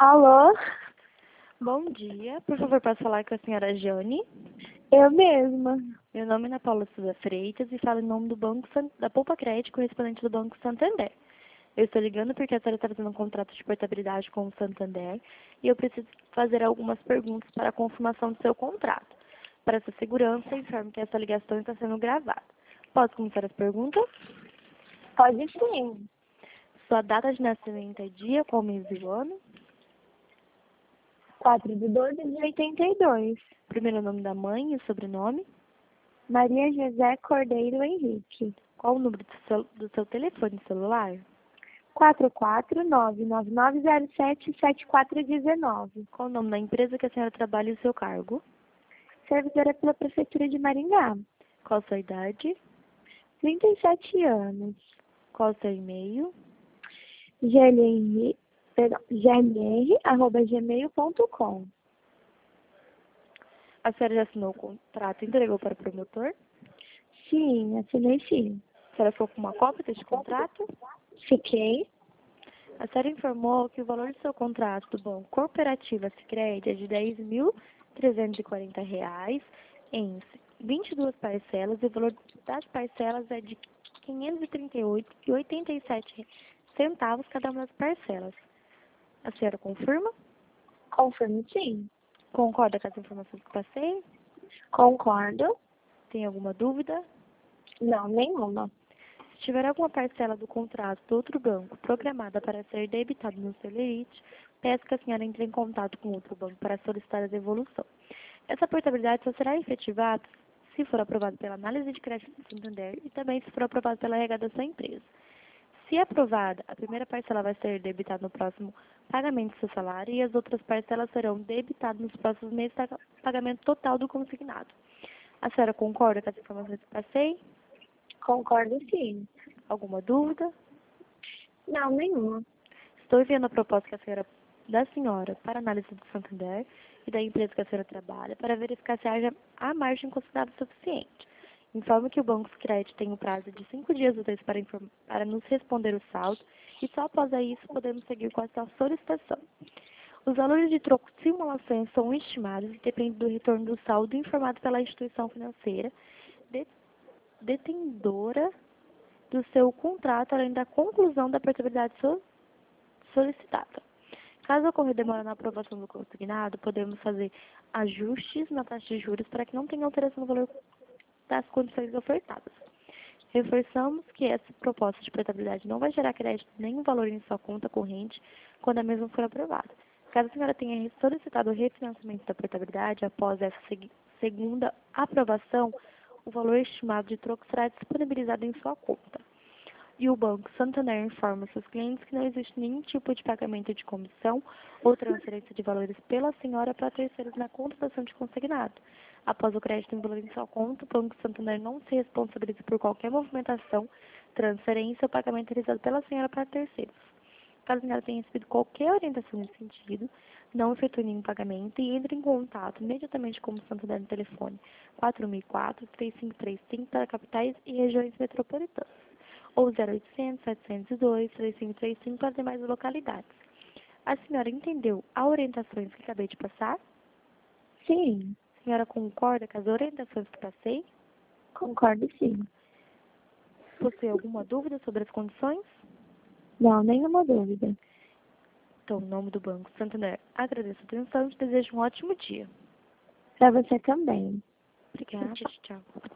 Alô? Bom dia, por favor, posso falar com a senhora Jane? Eu mesma. Meu nome é Ana Paula Souza Freitas e falo em nome do Banco da Poupa Crédito, correspondente do Banco Santander. Eu estou ligando porque a senhora está fazendo um contrato de portabilidade com o Santander e eu preciso fazer algumas perguntas para a confirmação do seu contrato. Para essa segurança, informe que essa ligação está sendo gravada. Posso começar as perguntas? Pode sim. Sua data de nascimento é dia, qual mês e o ano? 4/12/82. Primeiro nome da mãe e o sobrenome? Maria José Cordeiro Henrique. Qual o número do seu telefone celular? 44999077419. Qual o nome da empresa que a senhora trabalha e o seu cargo? Servidora pela Prefeitura de Maringá. Qual a sua idade? 37 anos. Qual o seu e-mail? gnr@gmail.com. A senhora já assinou o contrato e entregou para o promotor? Sim, assinei sim. A senhora ficou com uma cópia deste contrato? Fiquei. A senhora informou que o valor do seu contrato do Banco Cooperativa Sicredi é de R$ 10.340 em 22 parcelas e o valor das parcelas é de R$ 538,87 cada uma das parcelas. A senhora confirma? Confirmo sim. Concorda com as informações que passei? Concordo. Tem alguma dúvida? Não, nenhuma. Se tiver alguma parcela do contrato do outro banco programada para ser debitada no Celerite, peço que a senhora entre em contato com outro banco para solicitar a devolução. Essa portabilidade só será efetivada se for aprovada pela análise de crédito do Santander e também se for aprovada pela RH da sua empresa. Se aprovada, a primeira parcela vai ser debitada no próximo pagamento do seu salário e as outras parcelas serão debitadas nos próximos meses para pagamento total do consignado. A senhora concorda com as informações que passei? Concordo sim. Alguma dúvida? Não, nenhuma. Estou enviando a proposta da senhora para análise do Santander e da empresa que a senhora trabalha para verificar se haja a margem considerada suficiente. Informo que o Banco Sicredi tem o prazo de 5 dias úteis para nos responder o saldo e só após isso podemos seguir com a sua solicitação. Os valores de troco de simulações são estimados e dependem do retorno do saldo informado pela instituição financeira detentora do seu contrato, além da conclusão da portabilidade solicitada. Caso ocorra demora na aprovação do consignado, podemos fazer ajustes na taxa de juros para que não tenha alteração no valor das condições ofertadas. Reforçamos que essa proposta de portabilidade não vai gerar crédito nenhum valor em sua conta corrente quando a mesma for aprovada. Caso a senhora tenha solicitado o refinanciamento da portabilidade após essa segunda aprovação, o valor estimado de troco será disponibilizado em sua conta. E o Banco Santander informa seus clientes que não existe nenhum tipo de pagamento de comissão ou transferência de valores pela senhora para terceiros na contratação de consignado. Após o crédito em valor em sua conta, o Banco Santander não se responsabiliza por qualquer movimentação, transferência ou pagamento realizado pela senhora para terceiros. Caso a senhora tenha recebido qualquer orientação nesse sentido, não efetue nenhum pagamento e entre em contato imediatamente com o Santander no telefone 4004-3535 para capitais e regiões metropolitanas ou 0800-702-3535 para demais localidades. A senhora entendeu as orientações que acabei de passar? Sim. A senhora concorda com as orientações que passei? Concordo sim. Possui alguma dúvida sobre as condições? Não, nenhuma dúvida. Então, em nome do Banco Santander, agradeço a atenção e te desejo um ótimo dia. Para você também. Obrigada. Tchau.